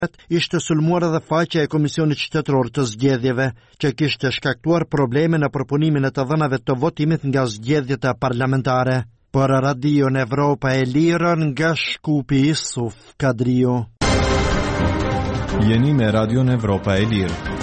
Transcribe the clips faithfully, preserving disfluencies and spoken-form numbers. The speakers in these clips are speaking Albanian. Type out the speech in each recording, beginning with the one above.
ishte sulmuar edhe faqja e Komisionit Qytetëror të Zgjedhjeve, që kishte shkaktuar probleme në përpunimin e të dhënave të votimit nga zgjedhjet parlamentare. Për Radion Evropa e Lirë nga Shkupi Isuf Kadriu. Jeni me Radion Evropa e Lirë.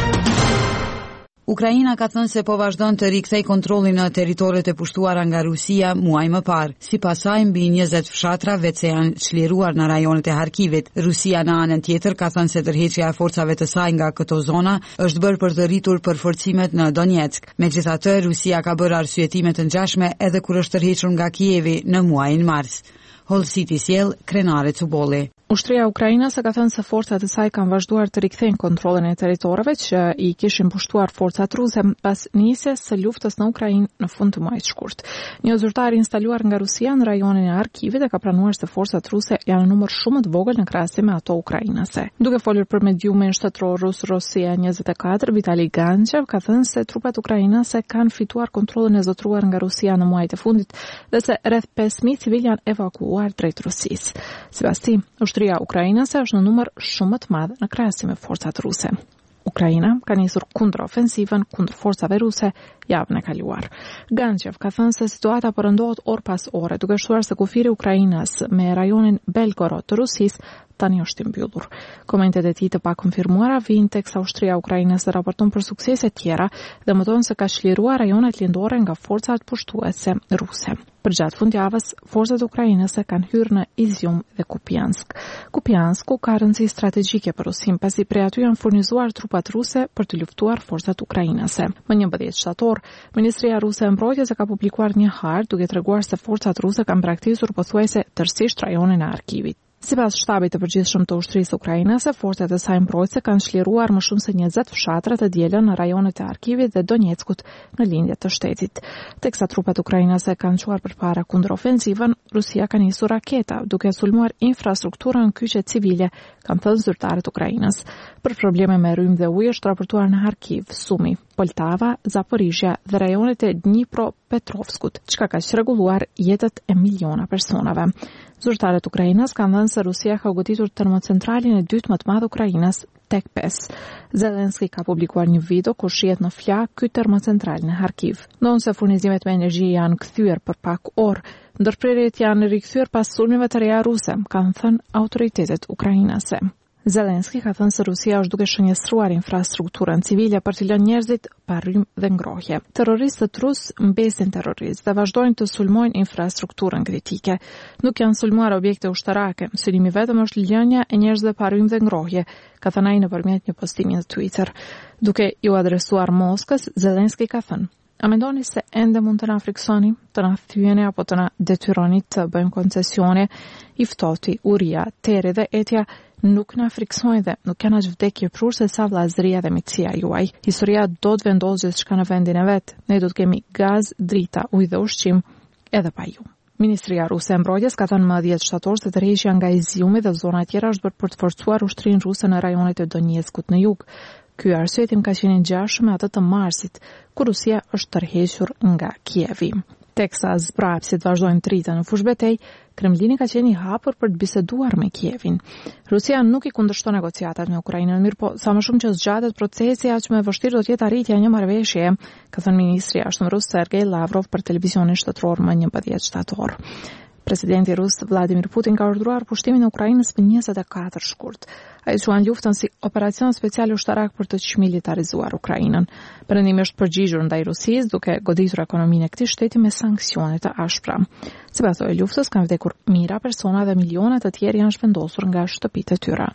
Ukraina ka thënë se po vazhdon të rikthej kontrollin në territoret e pushtuara nga Rusia muaj më parë. Sipas saj, mbi njëzet fshatra vetë se janë çliruar në rajonet e Harkivit. Rusia në anën tjetër ka thënë se tërheqja e forcave të saj nga këto zona është bërë për të rritur përforcimet në Donetsk. Megjithatë, Rusia ka bërë arsyetime të ngjashme edhe kur është tërhequr nga Kijevi në muajin mars. Hol City Sjell, Krenare Cubolli. Ushtria e Ukrainës ka thënë se forcat e saj kanë vazhduar të rikthejnë kontrollin e territoreve që i kishin pushtuar forcat ruse pas nisjes së luftës në Ukrainë në fund të muajit shkurt. Një zyrtar instaluar nga Rusia në rajonin e Harkivit e ka pranuar se forcat ruse janë në numër shumë të vogël në krahasim me ato ukrainase. Duke folur për mediumin shtetëror rus Rosia njëzet e katër, Vitali Ganchev ka thënë se trupat ukrainase kanë fituar kontrollin e zotruar nga Rusia në muajt e fundit dhe se rreth pesë mijë civil janë evakuuar drejt Rusisë. Sipas tij, Ushtria ukrainase është në numër shumë të madh në krahasim me forcat ruse. Ukraina ka nisur kundërofensivën kundër forcave ruse javën e kaluar. Ganchev ka thënë se situata përndohet orë pas ore, duke shtuar se kufiri Ukrainas me rajonin Belgorod të Rusisë tani është i mbyllur. Komentet e tij të pakonfirmuara vijnë teksa ushtria ukrainase raporton për suksese tjera dhe mëton se ka çliruar rajonet lindore nga forcat pushtuese ruse. Përgjatë fundjavës, forcat ukrainase kanë hyrë në Izium dhe Kupiansk. Kupiansku ka rëndësi strategjike për Rusin, pasi prej aty janë furnizuar trupat ruse për të luftuar forcat ukrainase. Më njëmbëdhjetë shtator, Ministria Ruse e Mbrojtjes ka publikuar një hartë duke treguar se forcat ruse kanë braktisur pothuajse tërësisht rajonin e Harkivit. Sipas shtabit të përgjithshëm të ushtrisë ukrainase, forcat e saj mbrojtëse kanë çliruar më shumë se njëzet fshatra të dielën në rajonet e Harkivit dhe Donetskut në lindje të shtetit. Teksa trupat ukrainase kanë çuar përpara kundër ofensivën, Rusia ka nisur raketa duke sulmuar infrastrukturën kyçe civile, kanë thënë zyrtarët ukrainës. Për probleme me rrymë dhe ujë është raportuar në Harkiv, Sumi, Poltava, Zaporizhia dhe rajonet e Dnipropetrovskut, çka ka çrregulluar jetët e miliona personave. Zyrtarët ukrainas kanë thënë se Rusia ka goditur termocentralin e dytë më të madh Ukrainës, Tek pesë. Zelenski ka publikuar një video ku shihet në flak ky termocentral në Harkiv. Ndonë se furnizimet me energji janë kthyer për pak orë, ndërprerjet janë rikthyer pas sulmeve të reja ruse, kanë thënë autoritetet ukrainase. Zelenski ka thënë se Rusia është duke shënjestruar infrastrukturën civile për të lënë njerëzit pa rrymë dhe ngrohje. Terroristët rus mbesin terroristë dhe vazhdojnë të sulmojnë infrastrukturën kritike. Nuk janë sulmuar objekte ushtarake, synimi vetëm është lënia e njerëzve pa rrymë dhe ngrohje, ka thënë ai nëpërmjet një postimi në Twitter. Duke ju adresuar Moskës, Zelenski ka thënë: "A mendoni se ende mund të na friksoni, të na thyeni apo të na detyroni të bëjmë koncesione? I ftohti, uria, teri dhe etja nuk na friksojnë dhe nuk kanë as vdekje prurse sa vllazëria dhe miqësia juaj. Historia do të vendosë gjithçka në vendin e vet. Ne do të kemi gaz, drita, ujë dhe ushqim edhe pa ju." Ministria Ruse e Mbrojtjes ka thënë më dhjetë shtator se tërheqja nga Iziumi dhe zona tjera është bërë për të forcuar ushtrinë ruse në rajonet e Donetskut në jug. Ky arsyetim ka qenë ngjashëm me atë të marsit, ku Rusia është tërhequr nga Kijevi. Teksa zbrapsit vazhdojnë të rritën në fushbetej, Kremlini ka qenë i hapur për të biseduar me Kievin. Rusia nuk i kundërshton negociatat me Ukrainën, mirë po sa më shumë që zgjatet procesi, aq më e vështirë do të jetë arritja e një marrëveshjeje, ka thënë ministri i jashtëm rus Sergej Lavrov për televizionin shtetëror më njëmbëdhjetë shtator. Presidenti rus Vladimir Putin ka urdhëruar pushtimin e Ukrainës për njëzet e katër shkurt. Ai quan luftën si operacion special ushtarak për të çmilitarizuar Ukrainën. Perëndimi është përgjigjur ndaj Rusisë duke goditur ekonominë e këtij shteti me sanksione të ashpra. Sipas së luftës kanë vdekur mijëra persona dhe miliona të tjerë janë zhvendosur nga shtëpitë e tyre.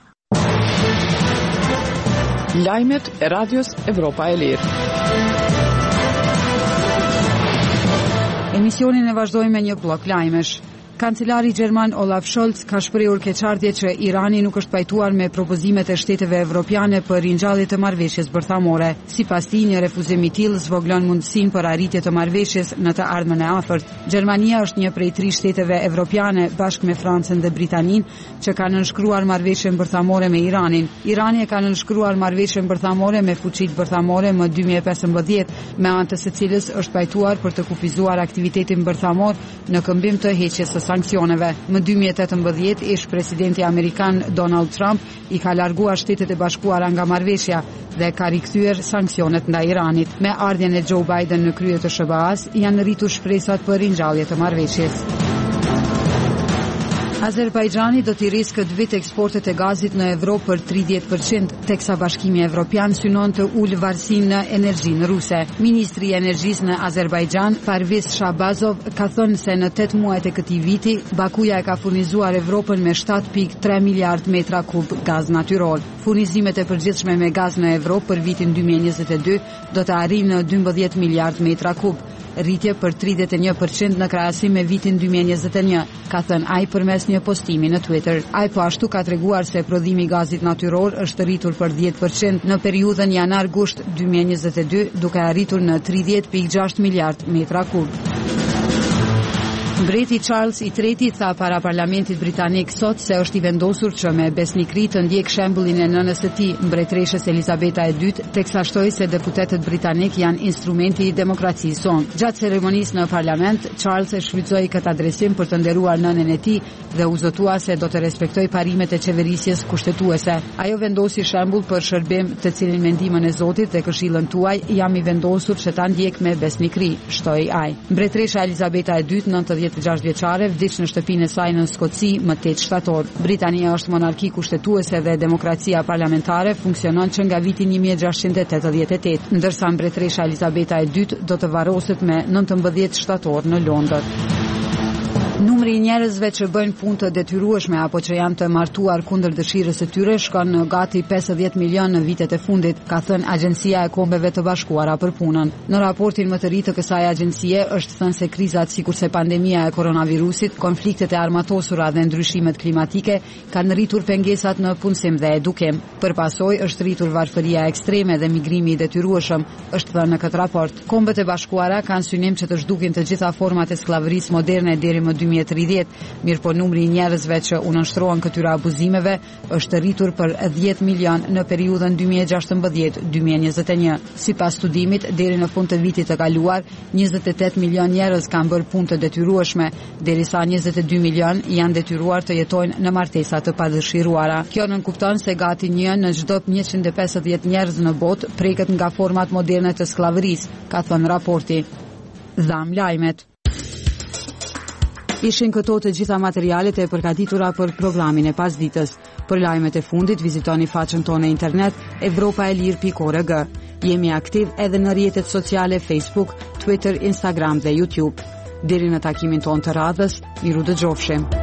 Lajmet e Radios Evropa e Lirë. Emisionin e vazhdojmë me një blok lajmesh. Kancelari gjerman Olaf Scholz ka shprehur keqardhje që Irani nuk është pajtuar me propozimet e shteteve evropiane për ringjallje të marrëveshjes bërthamore. Sipas tij, një refuzim i tillë zvoglon mundësinë për arritje të marrëveshjes në të ardhmen e afërt. Gjermania është një prej tri shteteve evropiane bashkë me Francën dhe Britaninë që kanë nënshkruar marrëveshjen bërthamore me Iranin. Irani e ka nënshkruar marrëveshjen bërthamore me fuqitë bërthamore më dy mijë e pesëmbëdhjetë, me anë të së cilës është pajtuar për të kufizuar aktivitetin bërthamor në këmbim të heqjes së sanksioneve. Më dy mijë e tetëmbëdhjetë ish presidenti amerikan Donald Trump i ka larguar Shtetet e Bashkuara nga marrëveshja dhe ka rikthyer sanksionet ndaj Iranit. Me ardhjen e Joe Biden në krye të S B A-s janë rritur shpresat për ringjallje të marrëveshjes. Azerbajxhani do t'i rrisë këtë vit eksportet e gazit në Evropë për tridhjetë përqind, teksa Bashkimi Evropian synon të ulë varësinë në energjinë ruse. Ministri i Energjisë në Azerbajxhan, Parviz Shahbazov, ka thënë se në tetë muajt e këtij viti, Bakuja e ka furnizuar Evropën me shtatë pikë tre miliard metra kub gaz natyror. Furnizimet e përgjithshme me gaz në Evropë për vitin dy mijë e njëzet e dy do të arrijnë në dymbëdhjetë miliard metra kub, rritje për tridhjetë e një përqind në krahasim me vitin dy mijë e njëzet e një, ka thënë ai përmes një postimi në Twitter. Ai po ashtu ka treguar se prodhimi i gazit natyror është rritur për dhjetë përqind në periudhën janar-gusht dy mijë e njëzet e dy, duke arritur në tridhjetë pikë gjashtë miliard metra kub. Mbreti Charles i treti tha para parlamentit britanik sot se është i vendosur që me besnikëri të ndjek shembullin e nënës së tij, mbretëreshës Elizabeta e dytë, teksa shtoi se deputetët britanik janë instrumenti i demokracisë sonë. Gjatë ceremonisë në parlament, Charles e shfrytëzoi këtë adresim për të nderuar nënën e tij dhe u zotua se do të respektoj parimet e qeverisjes kushtetuese. Ajo vendosi shembull për shërbim të cilin me ndihmën e Zotit dhe këshillën tuaj jam i vendosur që ta ndjek me besnikëri, shtoi ai. Mbretëresha Elizabeta e dytë, nëntëdhjetë e gjashtë vjeçare, vdiq në shtëpinë e saj në Skoci më tetë shtator. Britania është monarki kushtetuese dhe demokracia parlamentare funksionon që nga viti një mijë e gjashtëqind e tetëdhjetë e tetë, ndërsa mbretëresha Elizabeta e dytë do të varroset me nëntëmbëdhjetë shtator në Londër. Numri i njerëzve që bëjnë punë të detyrueshme apo që janë të martuar kundër dëshirës së tyre shkon në gati pesëdhjetë milion në vitet e fundit, ka thënë Agjencia e Kombeve të Bashkuara për Punën. Në raportin më të ri të kësaj agjencie është thënë se krizat sikurse pandemia e koronavirusit, konfliktet e armatosura dhe ndryshimet klimatike kanë rritur pengesat në punësim dhe edukim. Për pasojë është rritur varfëria ekstreme dhe migrimi i detyrueshëm, është thënë në këtë raport. Kombet e Bashkuara kanë synim që të zhdukin të gjitha format e skllavërisë moderne deri më dy mijë e tridhjetë, mirë po numri i njerëzve që u nënshtrohen këtyre abuzimeve është rritur për dhjetë milion në periudhën dy mijë e gjashtëmbëdhjetë deri dy mijë e njëzet e një. Sipas studimit, deri në fund të vitit të kaluar, njëzet e tetë milion njerëz kanë bërë punë të detyrueshme, derisa njëzet e dy milion janë detyruar të jetojnë në martesa të padëshiruara. Kjo nënkupton se gati një në çdo njëqind e pesëdhjetë njerëz në botë preket nga format moderne të skllavërisë, ka thënë raporti. Dham lajmet. Ishin këto të gjitha materialet e përgatitura për programin e pasditës. Për lajmet e fundit, vizitoni faqen tonë në internet evropaelir pikë org. Jemi aktiv edhe në rrjetet sociale Facebook, Twitter, Instagram dhe YouTube. Deri në takimin tonë të radhës, miru dëgjofshim.